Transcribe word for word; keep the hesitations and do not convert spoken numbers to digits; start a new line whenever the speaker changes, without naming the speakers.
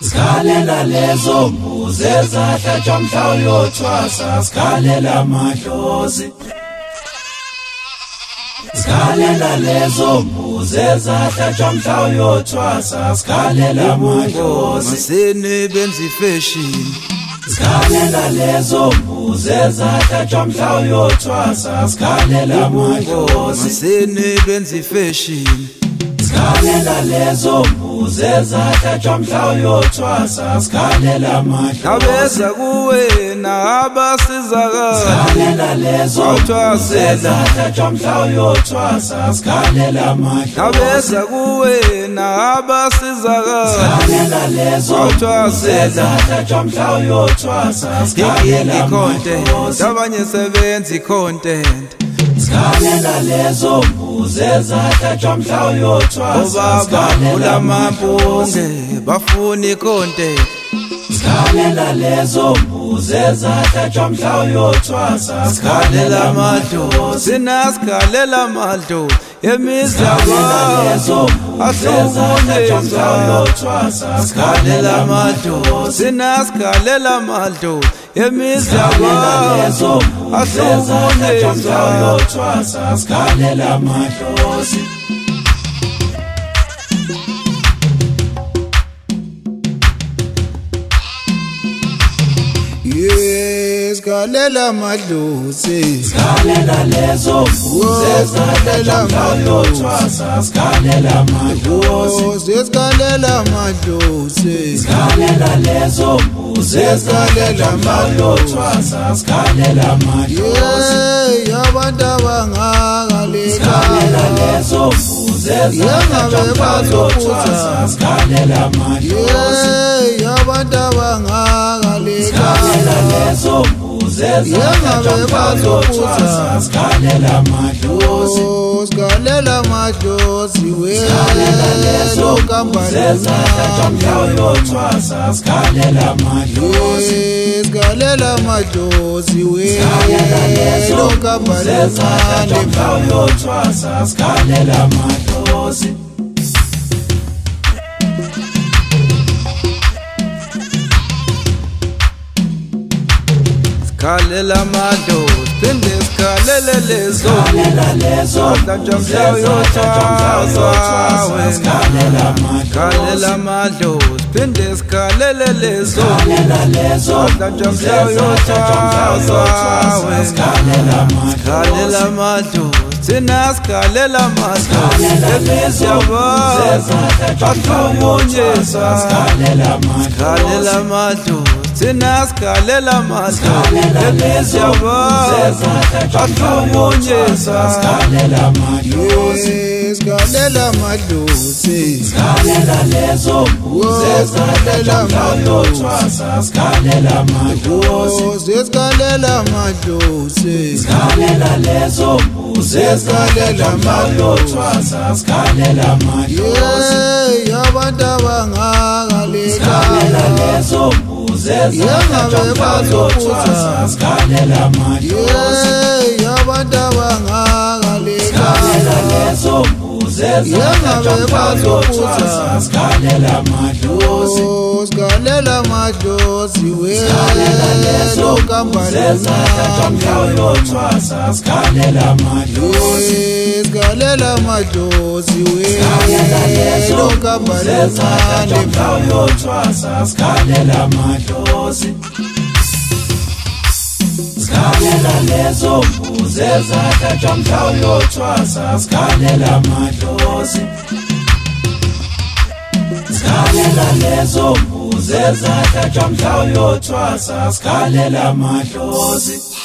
Skalela lezo mbuzi ezahlatshwa mhla uyothwasa, skalela amadlozi. Skalela lezo mbuzi ezahlatshwa mhla uyothwasa, skalela amadlozi.
Masene benza ifashion.
Skalela lezo mbuzi ezahlatshwa mhla uyothwasa, skalela amadlozi.
Masene benza ifashion.
Skalela lezo mbuzi ezahlatshwa mhla uyothwasa, skalela amadlozi.
Nabeza kuwe nabasizakala.
Skalela lezo mbuzi ezahlatshwa mhla uyothwasa, skalela amadlozi.
Nabeza kuwe nabasizakala.
Skalela lezo mbuzi ezahlatshwa mhla uyothwasa, skalela amadlozi.
Abanye sebenza i-content.
Skalela lezo mbuzi ezahlatshwa mhla uyothwasa, skalela amadlozi.
Bafuna i-content.
Skalela lezo mbuzi ezahlatshwa mhla uyothwasa, skalela amadlozi.
Sinaskalela amadlozi emizamo
lezo mbuzi ezahlatshwa mhla uyothwasa, skalela amadlozi.
Sinaskalela amadlozi emizamo
lezo mbuzi ezahlatshwa mhla uyothwasa, skalela amadlozi.
Yes, skalela amadlozi.
Skalela lezo mbuzi ezahlatshwa mhla uyothwasa, skalela amadlozi.
Skalela amadlozi.
Skalela lezo mbuzi ezahlatshwa mhla uyothwasa, skalela amadlozi.
Yeah, abantu abangakaleka.
Skalela lezo mbuzi ezahlatshwa mhla uyothwasa, skalela amadlozi.
Yeah, abantu abangakaleka.
Skalela lezo mbuzi ezahlatshwa mhla uyothwasa, skalela amadlozi.
Skalela amadlozi we.
Skalela lezo mbuzi ezahlatshwa mhla uyothwasa, skalela amadlozi.
Skalela amadlozi we.
Skalela lezo mbuzi ezahlatshwa mhla uyothwasa, skalela amadlozi.
Skalela amadlozi, phinde skalela lezo.
Skalela lezo mbuzi ezahlatshwa mhla uyothwasa, skalela amadlozi.
Skalela amadlozi, phinde skalela lezo.
Skalela lezo mbuzi ezahlatshwa mhla uyothwasa, skalela amadlozi.
Skalela amadlozi, sinaskalela amadlozi.
Skalela lezo mbuzi ezahlatshwa mhla uyothwasa, skalela amadlozi.
Skalela amadlozi, sinaskalela amadlozi.
Skalela lezo mbuzi ezahlatshwa mhla uyothwasa, skalela amadlozi.
Skalela amadlozi.
Skalela lezo mbuzi ezahlatshwa mhla uyothwasa, skalela amadlozi.
Skalela amadlozi.
Skalela lezo mbuzi ezahlatshwa mhla uyothwasa, skalela amadlozi.
Abantu abangakaleka.
Skalela lezo mbuzi ezahlatshwa mhla uyothwasa, skalela amadlozi.
Abantu abangakaleka.
Skalela lezo mbuzi ezahlatshwa mhla uyothwasa, skalela amadlozi.
Skalela amadlozi we.
Skalela lezo mbuzi ezahlatshwa mhla uyothwasa, skalela amadlozi.
Skalela amadlozi we.
Skalela lezo mbuzi ezahlatshwa mhla uyothwasa, skalela amadlozi. Skalela lezo mbuzi ezahlatshwa mhla uyothwasa, skalela amadlozi. Skalela lezo mbuzi ezahlatshwa mhla uyothwasa, skalela amadlozi.